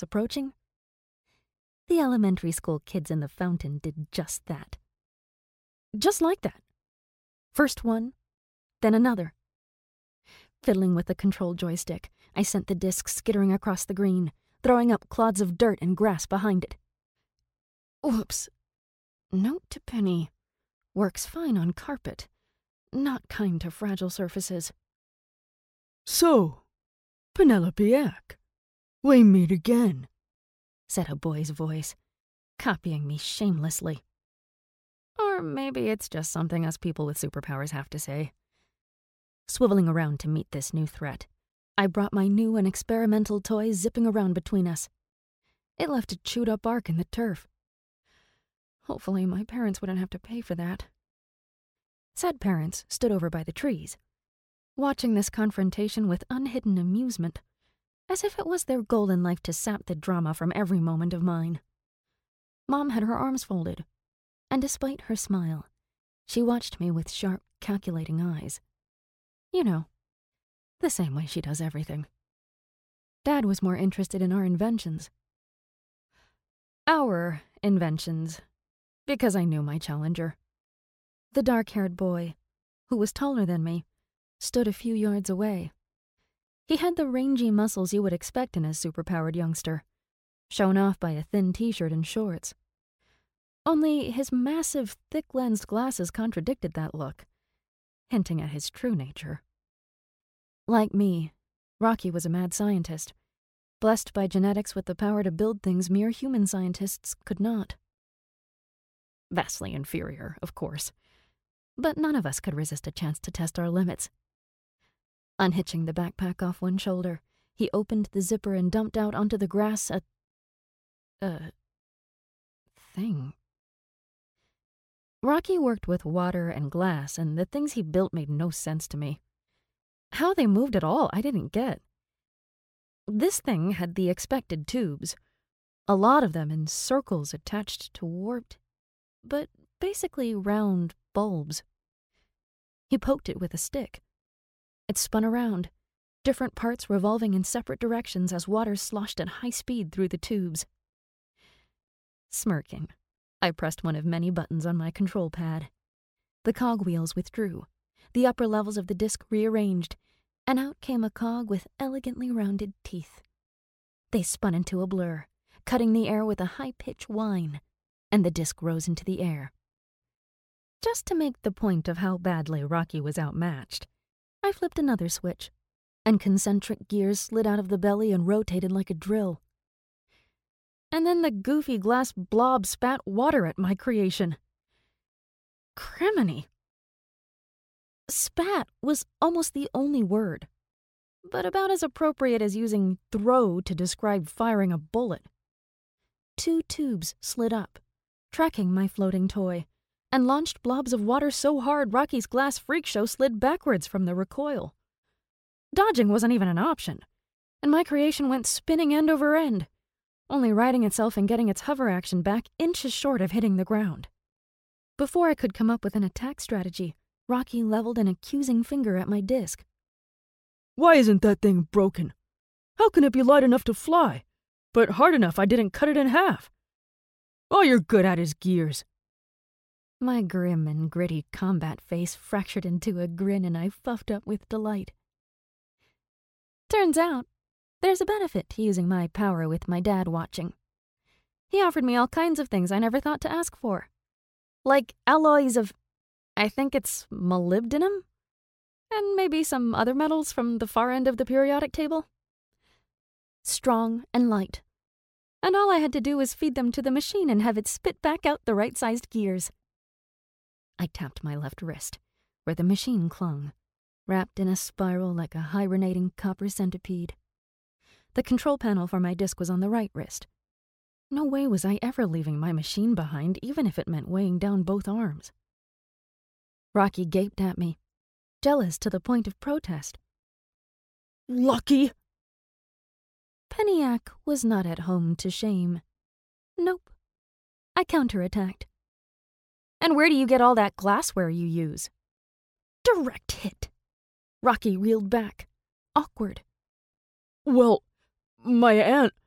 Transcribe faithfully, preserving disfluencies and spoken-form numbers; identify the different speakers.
Speaker 1: approaching? The elementary school kids in the fountain did just that. Just like that. First one, then another. Fiddling with the control joystick, I sent the disc skittering across the green, throwing up clods of dirt and grass behind it. Whoops. Note to Penny. Works fine on carpet. Not kind to fragile surfaces.
Speaker 2: So, Penelope Eck, we meet again,
Speaker 1: said a boy's voice, copying me shamelessly. Or maybe it's just something us people with superpowers have to say. Swiveling around to meet this new threat, I brought my new and experimental toy zipping around between us. It left a chewed-up arc in the turf. Hopefully my parents wouldn't have to pay for that. Said parents stood over by the trees, watching this confrontation with unhidden amusement, as if it was their goal in life to sap the drama from every moment of mine. Mom had her arms folded, and despite her smile, she watched me with sharp, calculating eyes. You know, the same way she does everything. Dad was more interested in our inventions. Our inventions, because I knew my challenger. The dark-haired boy, who was taller than me, stood a few yards away. He had the rangy muscles you would expect in a superpowered youngster, shown off by a thin t-shirt and shorts. Only his massive, thick-lensed glasses contradicted that look, hinting at his true nature. Like me, Rocky was a mad scientist, blessed by genetics with the power to build things mere human scientists could not. Vastly inferior, of course, but none of us could resist a chance to test our limits. Unhitching the backpack off one shoulder, he opened the zipper and dumped out onto the grass a... a... thing. Rocky worked with water and glass, and the things he built made no sense to me. How they moved at all, I didn't get. This thing had the expected tubes, a lot of them in circles attached to warped, but basically round bulbs. He poked it with a stick. It spun around, different parts revolving in separate directions as water sloshed at high speed through the tubes. Smirking, I pressed one of many buttons on my control pad. The cogwheels withdrew, the upper levels of the disc rearranged, and out came a cog with elegantly rounded teeth. They spun into a blur, cutting the air with a high-pitched whine, and the disc rose into the air. Just to make the point of how badly Rocky was outmatched, I flipped another switch, and concentric gears slid out of the belly and rotated like a drill. And then the goofy glass blob spat water at my creation. Criminy. Spat was almost the only word, but about as appropriate as using throw to describe firing a bullet. Two tubes slid up, tracking my floating toy, and launched blobs of water so hard Rocky's glass freak show slid backwards from the recoil. Dodging wasn't even an option, and my creation went spinning end over end, only righting itself and getting its hover action back inches short of hitting the ground. Before I could come up with an attack strategy, Rocky leveled an accusing finger at my disc.
Speaker 2: Why isn't that thing broken? How can it be light enough to fly, but hard enough I didn't cut it in half? All you're good at is gears.
Speaker 1: My grim and gritty combat face fractured into a grin and I puffed up with delight. Turns out, there's a benefit to using my power with my dad watching. He offered me all kinds of things I never thought to ask for. Like alloys of, I think it's molybdenum? And maybe some other metals from the far end of the periodic table. Strong and light. And all I had to do was feed them to the machine and have it spit back out the right-sized gears. I tapped my left wrist, where the machine clung, wrapped in a spiral like a hibernating copper centipede. The control panel for my disc was on the right wrist. No way was I ever leaving my machine behind, even if it meant weighing down both arms. Rocky gaped at me, jealous to the point of protest.
Speaker 2: Lucky!
Speaker 1: Peniac was not at home to shame. Nope. I counterattacked. And where do you get all that glassware you use? Direct hit. Rocky reeled back, awkward.
Speaker 2: Well, my aunt...